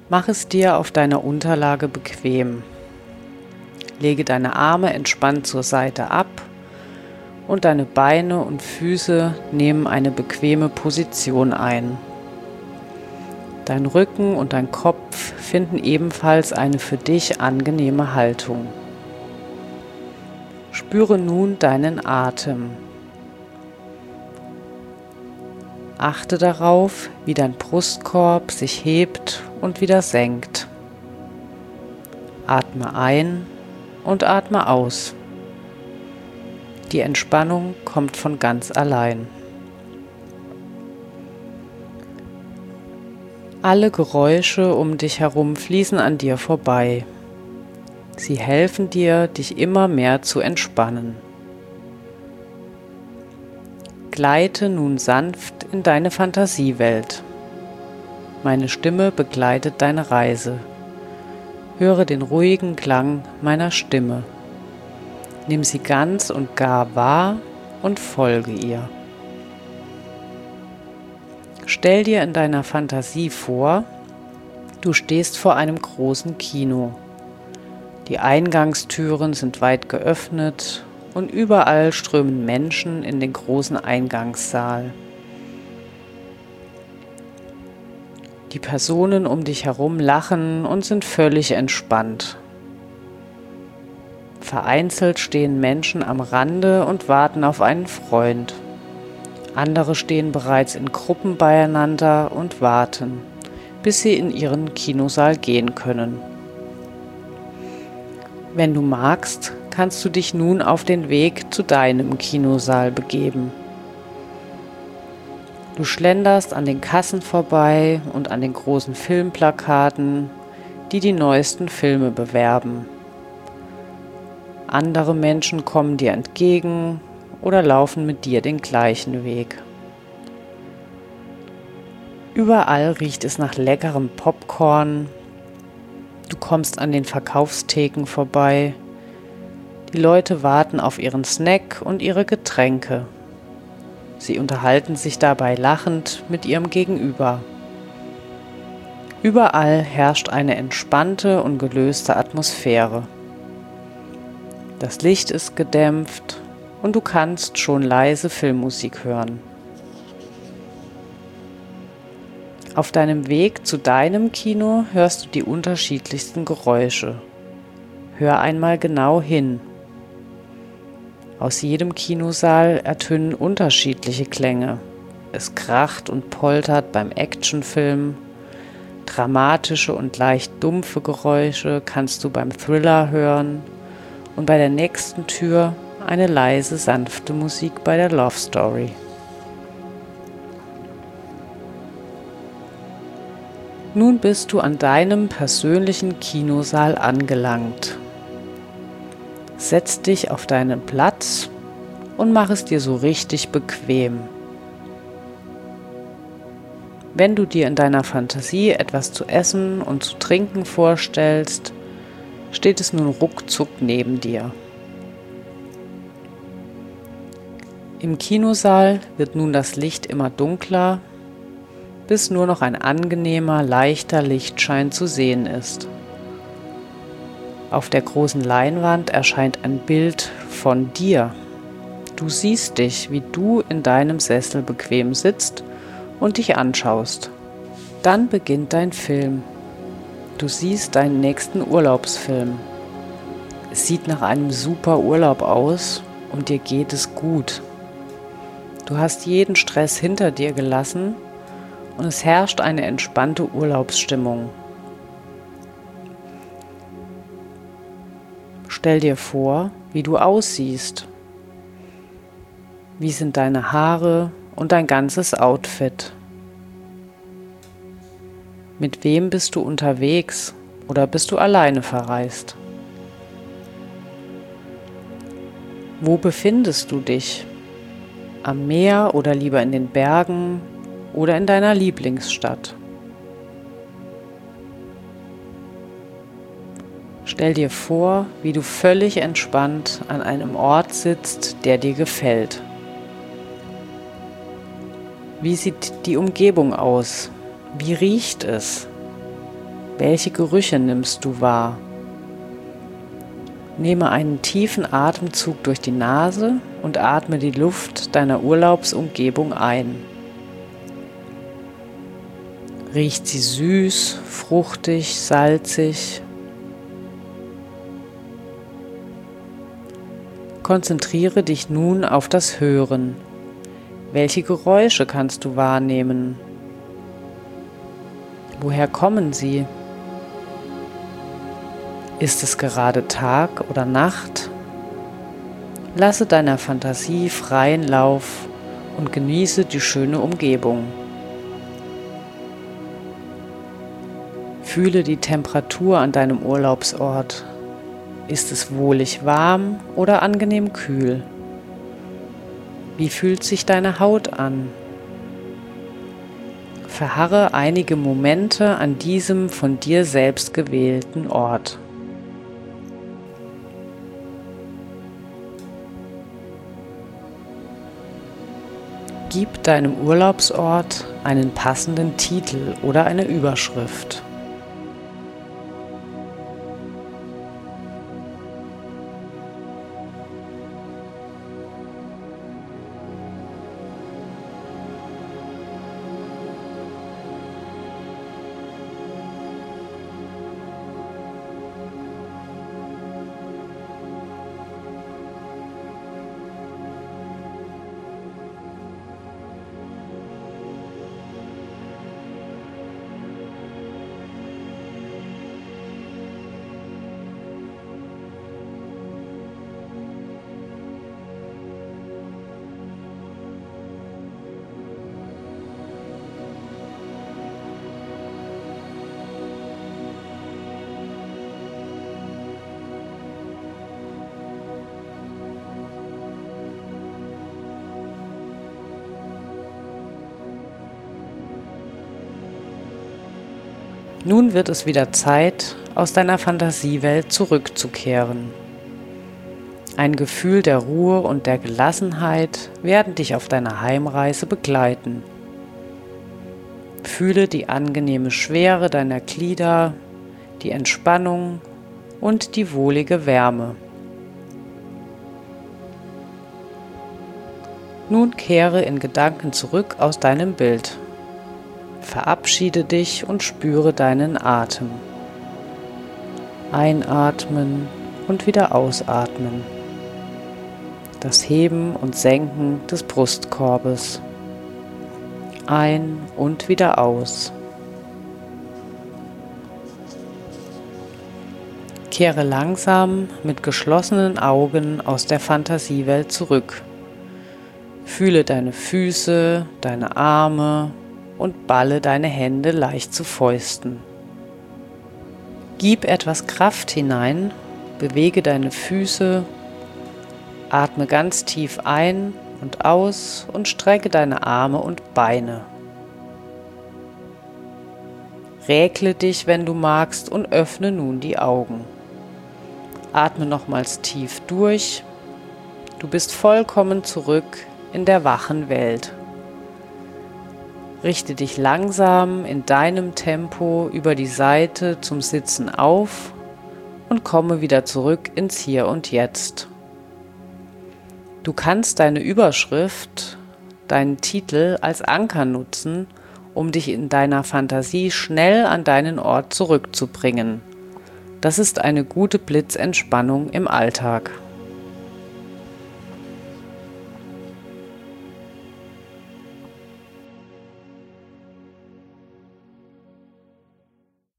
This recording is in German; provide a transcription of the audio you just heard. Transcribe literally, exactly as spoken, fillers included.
Mach es dir auf deiner Unterlage bequem. Lege deine Arme entspannt zur Seite ab und deine Beine und Füße nehmen eine bequeme Position ein. Dein Rücken und dein Kopf finden ebenfalls eine für dich angenehme Haltung. Spüre nun deinen Atem. Achte darauf, wie dein Brustkorb sich hebt und wieder senkt. Atme ein und atme aus. Die Entspannung kommt von ganz allein. Alle Geräusche um dich herum fließen an dir vorbei. Sie helfen dir, dich immer mehr zu entspannen. Gleite nun sanft in deine Fantasiewelt. Meine Stimme begleitet deine Reise. Höre den ruhigen Klang meiner Stimme. Nimm sie ganz und gar wahr und folge ihr. Stell dir in deiner Fantasie vor, du stehst vor einem großen Kino. Die Eingangstüren sind weit geöffnet und überall strömen Menschen in den großen Eingangssaal. Die Personen um dich herum lachen und sind völlig entspannt. Vereinzelt stehen Menschen am Rande und warten auf einen Freund. Andere stehen bereits in Gruppen beieinander und warten, bis sie in ihren Kinosaal gehen können. Wenn du magst, kannst du dich nun auf den Weg zu deinem Kinosaal begeben. Du schlenderst an den Kassen vorbei und an den großen Filmplakaten, die die neuesten Filme bewerben. Andere Menschen kommen dir entgegen oder laufen mit dir den gleichen Weg. Überall riecht es nach leckerem Popcorn. Du kommst an den Verkaufstheken vorbei. Die Leute warten auf ihren Snack und ihre Getränke. Sie unterhalten sich dabei lachend mit ihrem Gegenüber. Überall herrscht eine entspannte und gelöste Atmosphäre. Das Licht ist gedämpft und du kannst schon leise Filmmusik hören. Auf deinem Weg zu deinem Kino hörst du die unterschiedlichsten Geräusche. Hör einmal genau hin. Aus jedem Kinosaal ertönen unterschiedliche Klänge. Es kracht und poltert beim Actionfilm. Dramatische und leicht dumpfe Geräusche kannst du beim Thriller hören. Und bei der nächsten Tür eine leise, sanfte Musik bei der Love Story. Nun bist du an deinem persönlichen Kinosaal angelangt. Setz dich auf deinen Platz und mach es dir so richtig bequem. Wenn du dir in deiner Fantasie etwas zu essen und zu trinken vorstellst, steht es nun ruckzuck neben dir. Im Kinosaal wird nun das Licht immer dunkler, bis nur noch ein angenehmer, leichter Lichtschein zu sehen ist. Auf der großen Leinwand erscheint ein Bild von dir. Du siehst dich, wie du in deinem Sessel bequem sitzt und dich anschaust. Dann beginnt dein Film. Du siehst deinen nächsten Urlaubsfilm. Es sieht nach einem super Urlaub aus und dir geht es gut. Du hast jeden Stress hinter dir gelassen und es herrscht eine entspannte Urlaubsstimmung. Stell dir vor, wie du aussiehst. Wie sind deine Haare und dein ganzes Outfit? Mit wem bist du unterwegs oder bist du alleine verreist? Wo befindest du dich? Am Meer oder lieber in den Bergen oder in deiner Lieblingsstadt? Stell dir vor, wie du völlig entspannt an einem Ort sitzt, der dir gefällt. Wie sieht die Umgebung aus? Wie riecht es? Welche Gerüche nimmst du wahr? Nehme einen tiefen Atemzug durch die Nase und atme die Luft deiner Urlaubsumgebung ein. Riecht sie süß, fruchtig, salzig? Konzentriere dich nun auf das Hören. Welche Geräusche kannst du wahrnehmen? Woher kommen sie? Ist es gerade Tag oder Nacht? Lasse deiner Fantasie freien Lauf und genieße die schöne Umgebung. Fühle die Temperatur an deinem Urlaubsort. Ist es wohlig warm oder angenehm kühl? Wie fühlt sich deine Haut an? Verharre einige Momente an diesem von dir selbst gewählten Ort. Gib deinem Urlaubsort einen passenden Titel oder eine Überschrift. Nun wird es wieder Zeit, aus deiner Fantasiewelt zurückzukehren. Ein Gefühl der Ruhe und der Gelassenheit werden dich auf deiner Heimreise begleiten. Fühle die angenehme Schwere deiner Glieder, die Entspannung und die wohlige Wärme. Nun kehre in Gedanken zurück aus deinem Bild. Verabschiede dich und spüre deinen Atem. Einatmen und wieder ausatmen. Das Heben und Senken des Brustkorbes. Ein und wieder aus. Kehre langsam mit geschlossenen Augen aus der Fantasiewelt zurück. Fühle deine Füße, deine Arme und balle deine Hände leicht zu Fäusten. Gib etwas Kraft hinein, bewege deine Füße, atme ganz tief ein und aus und strecke deine Arme und Beine. Räkle dich, wenn du magst, und öffne nun die Augen. Atme nochmals tief durch. Du bist vollkommen zurück in der wachen Welt. Richte dich langsam in deinem Tempo über die Seite zum Sitzen auf und komme wieder zurück ins Hier und Jetzt. Du kannst deine Überschrift, deinen Titel als Anker nutzen, um dich in deiner Fantasie schnell an deinen Ort zurückzubringen. Das ist eine gute Blitzentspannung im Alltag.